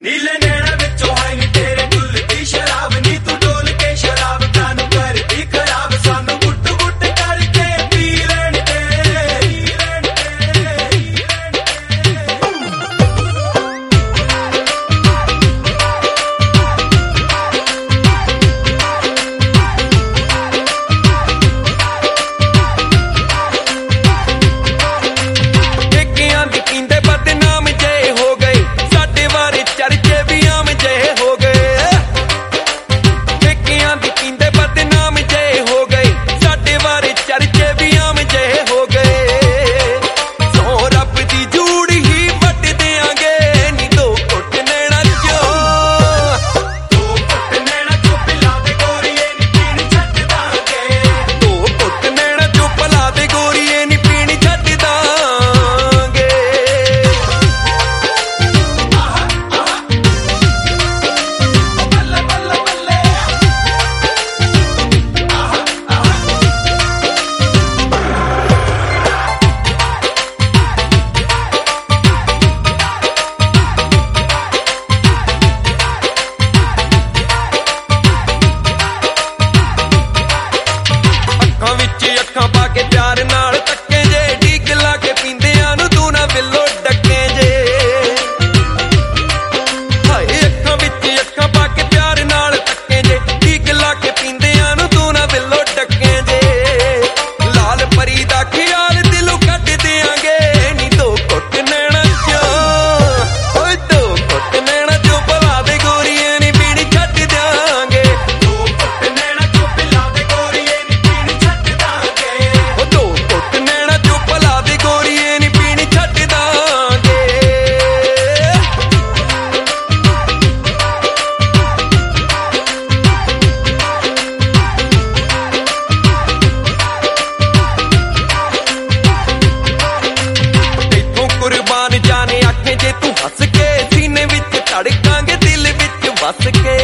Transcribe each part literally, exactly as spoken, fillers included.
नीले नैना विचों है नी तेरे डुलदी शराब नी तू डोल के शराब कानू करदी खराब सानू गुट गुट करके पी लेण दे टेकियां दी पींदे बदनाम जे हो गए साडे वारे चर्चे भी आम जे हो गए टेकियां दी पींदे बदनाम जे हो गए साडे वारे चर्चे भी आम जे हो गए सो रब दी जूड़ी ही वट देंगे नी दो घुट नैना चो दो घुट नैना चो पिला दे गोरीए नी पीनी छड्ड दांगे दो घुट नैना चो पिला दे गोरीए नी पीनी छड्ड दांगे बल्ले बल्ले बल्ले ਅੱਖਾਂ ਵਿੱਚ ਅੱਖਾਂ ਪਾ ਕੇ ਪਿਆਰ ਨਾਲ ਤੱਕੇ ਜੇ ਢੀਕ ਲਾ ਕੇ ਪੀਂਦਿਆਂ ਨੂੰ ਤੂੰ ਨਾ ਬਿੱਲੋ ਡੱਕੇ ਜੇ ਹਾਏ ਅੱਖਾਂ ਵਿੱਚ ਅੱਖਾਂ ਪਾ ਕੇ ਪਿਆਰ ਨਾਲ ਤੱਕੇ ਜੇ ਢੀਕ ਲਾ ਕੇ ਪੀਂਦਿਆਂ ਨੂੰ ਤੂੰ ਨਾ ਬਿੱਲੋ ਡੱਕੇ ਜੇ ਲਾਲ ਪਰੀ ਦਾ ਖਿਆਲ ਦਿਲੋਂ ਕੱਢ ਦਿਆਂਗੇ ਨੀ ਦੋ ਘੁੱਟ ਨੈਣਾ ਚੋਂ ਓਏ ਦੋ ਘੁੱਟ ਨੈਣਾ ਚੋਂ ਭਲਾ ਦੇ ਗੋਰੀਏ ਨੀ ਪੀਣੀ ਛੱਡ ਦਿਆਂਗੇ ਦੋ ਘੁੱਟ ਨੈਣਾ ਚੋਂ ਪਿਲਾ ਦੇ ਗੋਰੀਏ ਨੀ ਪੀਣੀ ਛੱਡ ਦਾਂਗੇ ਓ ਦੋ ਘੁੱਟ ਨੈਣਾ ਚੋਂ ਭਲਾ ਦੇ ਗੋਰੀਏ ਨੀ ਪੀਣੀ ਛੱਡ ਦਾਂਗੇ ਤੈਥੋਂ ਕੁਰਬਾਨ ਜਾਣੇ ਆਖੇ ਜੇ ਤੂੰ ਹੱਸ ਕੇ ਸੀਨੇ ਵਿੱਚ ਧੜਕਾਂਗੇ ਦਿਲ ਵਿੱਚ ਵਸ ਕੇ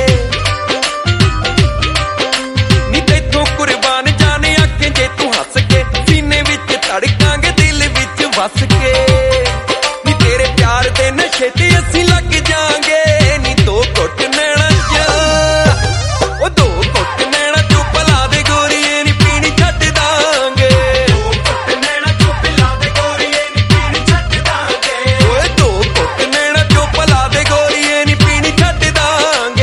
ਨੀ ਤੈਥੋਂ ਕੁਰਬਾਨ ਜਾਣੇ ਆਖੇ ਜੇ ਤੂੰ ਹੱਸ ਕੇ ਸੀਨੇ ਵਿੱਚ ਧੜਕਾਂਗੇ ਦਿਲ ਵਿੱਚ ਵਸ ਕੇ ਨੀ ਤੇਰੇ ਪਿਆਰ ਦੇ ਨਸ਼ੇ ਤੇ ਅਸੀਂ ਲੱਗ ਜਾਾਂਗੇ ਨੀ ਦੋ ਘੁੱਟ ਨੈਣਾ ਚ ਉਹ ਦੋ ਘੁੱਟ ਨੈਣਾ ਚੋਂ ਭਲਾ ਦੇ ਗੋਰੀਏ ਨੀ ਪੀਣੀ ਛੱਡ ਦਾਂਗੇ ਦੋ ਘੁੱਟ ਨੈਣਾ ਚੋਂ ਪਿਲਾ ਦੇ ਗੋਰੀਏ ਨੀ ਪੀਣੀ ਛੱਡ ਦਾਂਗੇ ਓਏ ਦੋ ਘੁੱਟ ਨੈਣਾ ਚੋਂ ਭਲਾ ਦੇ ਗੋਰੀਏ ਨੀ ਪੀਣੀ ਛੱਡ ਦਾਂਗੇ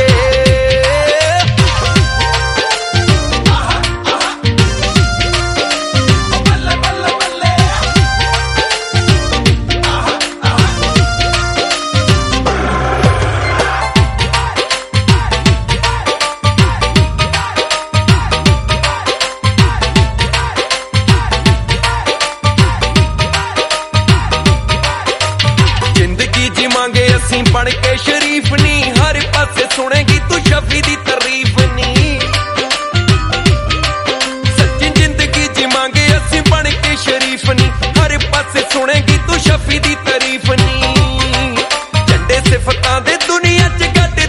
ਬੱਲੇ ਬੱਲੇ ਬੱਲੇ ਜ਼ਿੰਦਗੀ ਜੀਵਾਂਗੇ ਅਸੀਂ ਬਣ ਕੇ ਸ਼ਰੀਫ ਨੀ ਹਰ ਪਾਸੇ ਸੁਣੇਗੀ ਤੂੰ ਸ਼ਫੀ ਦੀ ਤਾਰੀਫ ਨੀ ਸੱਚੀ ਜ਼ਿੰਦਗੀ ਜੀਵਾਂਗੇ ਅਸੀਂ ਬਣ ਕੇ ਸ਼ਰੀਫ ਨੀ ਹਰ ਪਾਸੇ ਸੁਣੇਗੀ ਤੂੰ ਸ਼ਫੀ ਦੀ ਤਾਰੀਫ ਨੀ ਝੰਡੇ ਸਿਫਤਾਂ ਦੇ ਦੁਨੀਆ 'ਚ ਗੱਡ